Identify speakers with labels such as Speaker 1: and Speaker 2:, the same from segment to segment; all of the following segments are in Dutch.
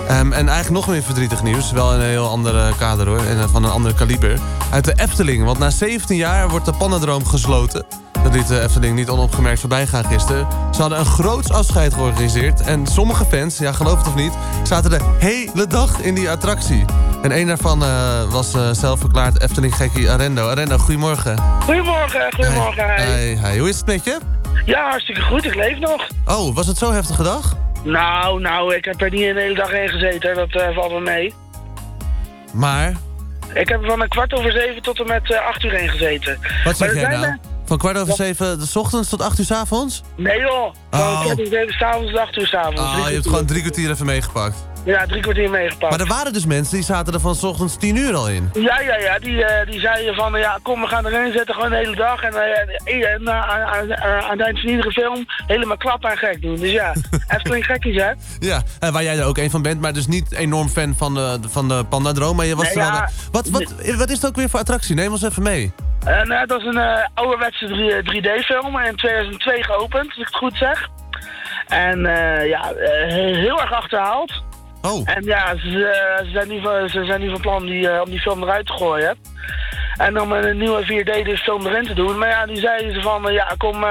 Speaker 1: En eigenlijk nog meer verdrietig nieuws. Wel een heel andere kader hoor. En van een ander kaliber. Uit de Efteling. Want na 17 jaar wordt de Pandadroom gesloten. Dat liet de Efteling niet onopgemerkt voorbij gaan gisteren. Ze hadden een groots afscheid georganiseerd. En sommige fans, ja geloof het of niet, zaten de hele dag in die attractie. En een daarvan was zelf verklaard Efteling-gekkie Arendo. Arendo, goedemorgen.
Speaker 2: Goedemorgen.
Speaker 1: Hi. Hoe is het met je?
Speaker 2: Ja, hartstikke goed. Ik leef nog.
Speaker 1: Oh, was het zo'n heftige dag?
Speaker 2: Nou, ik heb er niet een hele dag in gezeten. Dat valt wel mee.
Speaker 1: Maar?
Speaker 2: Ik heb er van 6:15 tot en met 8 uur in gezeten.
Speaker 1: Wat zeg jij nou? Van 7:15 's ochtends tot 8 uur 's avonds?
Speaker 2: Nee joh, van 7:15 's avonds tot 8 uur 's avonds.
Speaker 1: Oh, je hebt gewoon 3 kwartier even meegepakt.
Speaker 2: Ja, 3 kwartier meegepakt.
Speaker 1: Maar er waren dus mensen die zaten er van 's ochtends 10 uur al in.
Speaker 2: Ja, die zeiden van, kom we gaan erin zitten gewoon de hele dag. En aan het eind van iedere film helemaal klappen en gek doen. Dus ja, Efteling gekkies hè.
Speaker 1: Ja, waar jij er ook een van bent, maar dus niet enorm fan van de Pandadroom. Maar je was er wel... Wat is het ook weer voor attractie? Neem ons even mee.
Speaker 2: Dat is een ouderwetse 3D-film in 2002 geopend, als ik het goed zeg. En heel erg achterhaald.
Speaker 1: Oh.
Speaker 2: En ja, ze zijn nu van plan om die film eruit te gooien. En om een nieuwe 4D film erin te doen. Maar ja, die zeiden ze van, kom...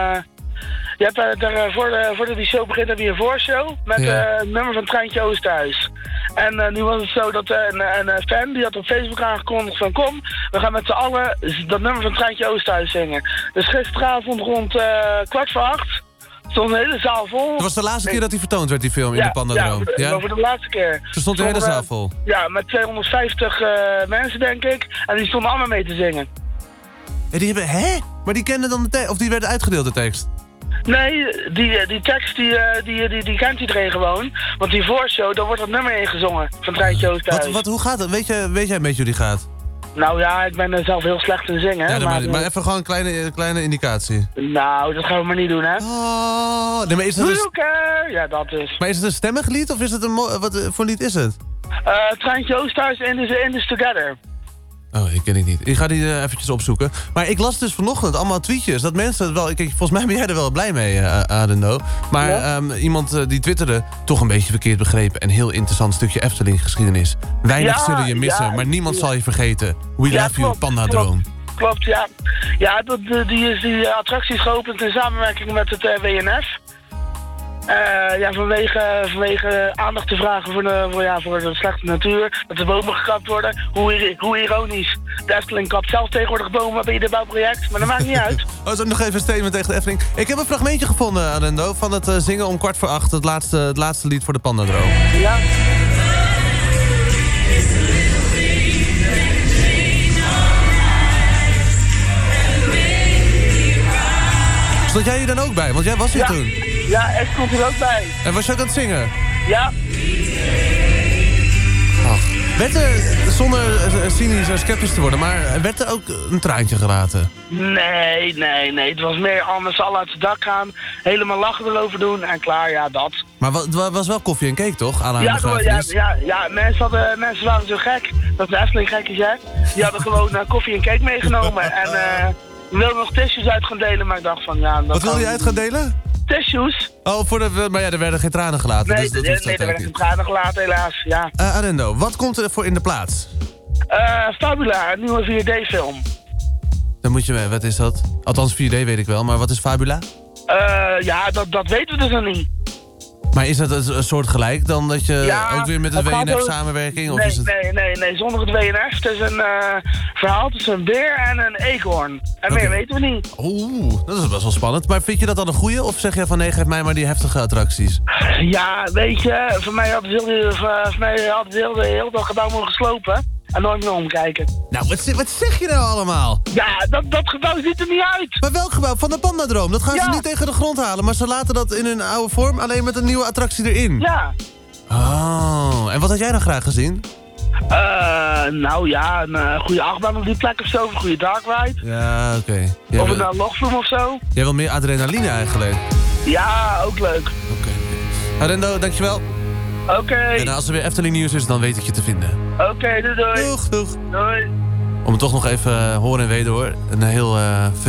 Speaker 2: je hebt voordat die show begint, heb je een voorshow met een nummer van Treintje Oosterhuis. En nu was het zo dat een fan, die had op Facebook aangekondigd van kom, we gaan met z'n allen dat nummer van Treintje Oosterhuis zingen. Dus gisteravond rond 7:15 stond een hele zaal vol.
Speaker 1: Dat was de laatste keer dat hij vertoond werd, die film, in de Pandadroom.
Speaker 2: Ja, voor de laatste keer.
Speaker 1: Toen stond de hele zaal vol.
Speaker 2: Ja, met 250 mensen denk ik. En die stonden allemaal mee te zingen.
Speaker 1: Ja, die hebben, Maar die kenden dan de tekst, of die werden uitgedeeld, de tekst?
Speaker 2: Nee, die tekst die kent iedereen gewoon. Want die voorshow, daar wordt dat nummer in gezongen van Treintje Oosterhuis.
Speaker 1: Hoe gaat het? Weet jij een beetje hoe die gaat?
Speaker 2: Nou ja, ik ben zelf heel slecht in zingen.
Speaker 1: Ja, maar even gewoon een kleine indicatie.
Speaker 2: Nou, dat gaan we maar niet doen, hè.
Speaker 1: Oh, nee, maar is dat
Speaker 2: ja, dat is.
Speaker 1: Maar is het een stemmig lied of is het wat voor lied is het?
Speaker 2: Treintje Oosterhuis in this Together.
Speaker 1: Oh, die ken ik niet. Ik ga die eventjes opzoeken. Maar ik las dus vanochtend allemaal tweetjes dat mensen het wel... Kijk, volgens mij ben jij er wel blij mee, Arendo. Maar iemand die twitterde, toch een beetje verkeerd begrepen... en heel interessant stukje Efteling-geschiedenis. Weinig zullen je missen, maar niemand zal je vergeten. We love you, Pandadroom.
Speaker 2: Klopt, ja. Ja, die attractie is geopend in samenwerking met het WNF. Vanwege aandacht te vragen voor de slechte natuur. Dat de bomen gekapt worden. Hoe ironisch. De Efteling kapt zelf tegenwoordig bomen bij ieder bouwproject. Maar dat maakt niet uit.
Speaker 1: Zo nog even een statement tegen de Efteling. Ik heb een fragmentje gevonden, Arendo, van het zingen om 7:15. Het laatste lied voor de Pandadroom.
Speaker 2: Ja.
Speaker 1: Stond jij hier dan ook bij? Want jij was hier toen.
Speaker 2: Ja, ik stond er ook bij.
Speaker 1: En was je ook aan het zingen?
Speaker 2: Ja.
Speaker 1: Ach. Werd er, zonder cynisch en sceptisch te worden, maar werd er ook een traantje gelaten?
Speaker 2: Nee. Het was meer anders al uit het dak gaan. Helemaal lachen erover doen en klaar, ja, dat. Maar
Speaker 1: het was wel koffie en cake, toch?
Speaker 2: Ja, mensen waren zo gek. Dat is de Efteling gekkies, hè. Die hadden gewoon koffie en cake meegenomen. En we wilden nog tissues uit gaan delen, maar ik dacht van ja...
Speaker 1: Wat wil je uit gaan delen?
Speaker 2: Tissues.
Speaker 1: Oh, maar ja, er werden geen tranen gelaten.
Speaker 2: Nee, er werden geen tranen gelaten, helaas, ja.
Speaker 1: Arendo, wat komt er voor in de plaats?
Speaker 2: Fabula, een nieuwe 4D-film.
Speaker 1: Dan moet je, wat is dat? Althans 4D weet ik wel, maar wat is Fabula?
Speaker 2: Dat weten we dus nog niet.
Speaker 1: Maar is dat een soort gelijk dan dat je ook weer met het WNF samenwerking?
Speaker 2: Nee, zonder het WNF. Het is een verhaal tussen een beer en een eekhoorn. En meer weten we niet.
Speaker 1: Oeh, dat is best wel spannend. Maar vind je dat dan een goeie? Of zeg je van nee, geef mij maar die heftige attracties?
Speaker 2: Ja, weet je, voor mij had het heel dat gebouw mogen slopen. En nooit meer omkijken.
Speaker 1: Nou, wat zeg je nou allemaal?
Speaker 2: Ja, dat gebouw ziet er niet uit.
Speaker 1: Maar welk gebouw? Van de Pandadroom. Dat gaan ze niet tegen de grond halen. Maar ze laten dat in hun oude vorm, alleen met een nieuwe attractie erin.
Speaker 2: Ja.
Speaker 1: Oh, en wat had jij dan graag gezien?
Speaker 2: Een goede achtbaan op die plek of zo. Of een goede dark ride.
Speaker 1: Ja, oké.
Speaker 2: Of een logvloem of zo.
Speaker 1: Jij wil meer adrenaline eigenlijk?
Speaker 2: Ja, ook leuk.
Speaker 1: Oké. Arendo, dankjewel.
Speaker 2: Oké.
Speaker 1: En als er weer Efteling nieuws is, dan weet ik je te vinden.
Speaker 2: Oké, doei.
Speaker 1: Doeg.
Speaker 2: Doei.
Speaker 1: Om het toch nog even horen en wederhoor. Een heel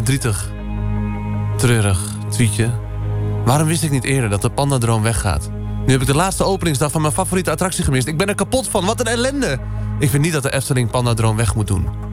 Speaker 1: verdrietig, treurig tweetje. Waarom wist ik niet eerder dat de Pandadroom weggaat? Nu heb ik de laatste openingsdag van mijn favoriete attractie gemist. Ik ben er kapot van. Wat een ellende. Ik vind niet dat de Efteling Pandadroom weg moet doen.